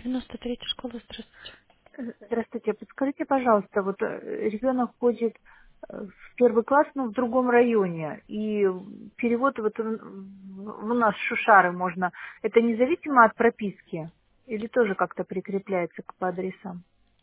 93-я школа, здравствуйте. Здравствуйте. Подскажите, пожалуйста, вот ребенок ходит в первый класс, но в другом районе, и перевод вот у нас Шушары можно. Это независимо от прописки или тоже как-то прикрепляется по адресам?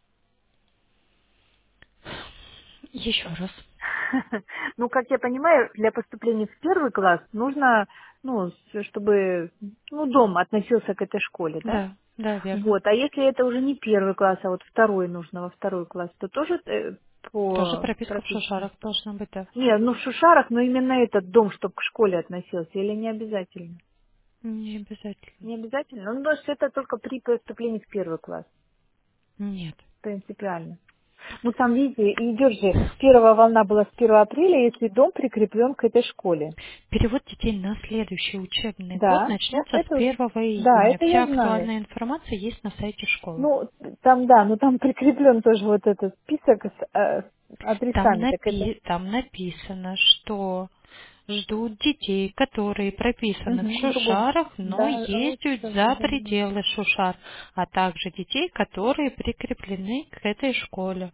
Еще раз. Ну, как я понимаю, для поступления в первый класс нужно, ну, чтобы, ну, дом относился к этой школе, да? Да, да, верно. Вот. А если это уже не первый класс, а вот второй нужно во второй класс, то тоже Тоже по прописка в прописке? Шушарах должна быть, да. Не, ну в Шушарах, но именно этот дом, чтобы к школе относился, или не обязательно? Не обязательно. Не обязательно? Ну, то есть это только при поступлении в первый класс, Нет. принципиально. Ну, там, видите, идет же, первая волна была с 1 апреля, если дом прикреплен к этой школе. Перевод детей на следующий учебный год Да, ну, начнется с это, 1 да, июня. это Вся я знаю. актуальная информация есть на сайте школы. Ну, там, да, но там прикреплен тоже вот этот список с адресами, так это... Там написано, что ждут детей, которые прописаны в Мгм, в другом. Шушарах, но Да, вот ездят сейчас за загляну. пределы Шушар, а также детей, которые прикреплены к этой школе.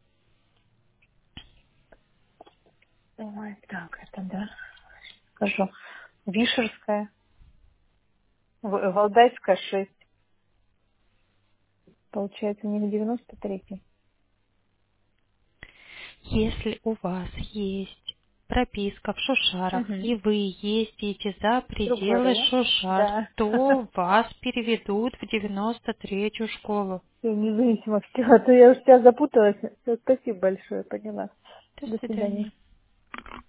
Ой, так, это да. Скажу. Вишерская, Валдайская, 6. Получается, у них 93-й. Если у вас есть прописка в Шушарах, Угу. и вы ездите за Другой пределы район? Шушар, Да. то вас переведут в 93-ю школу. Всё, независимо всего, а то я уже сейчас запуталась. Всё, спасибо большое, поняла. До До свидания. свидания.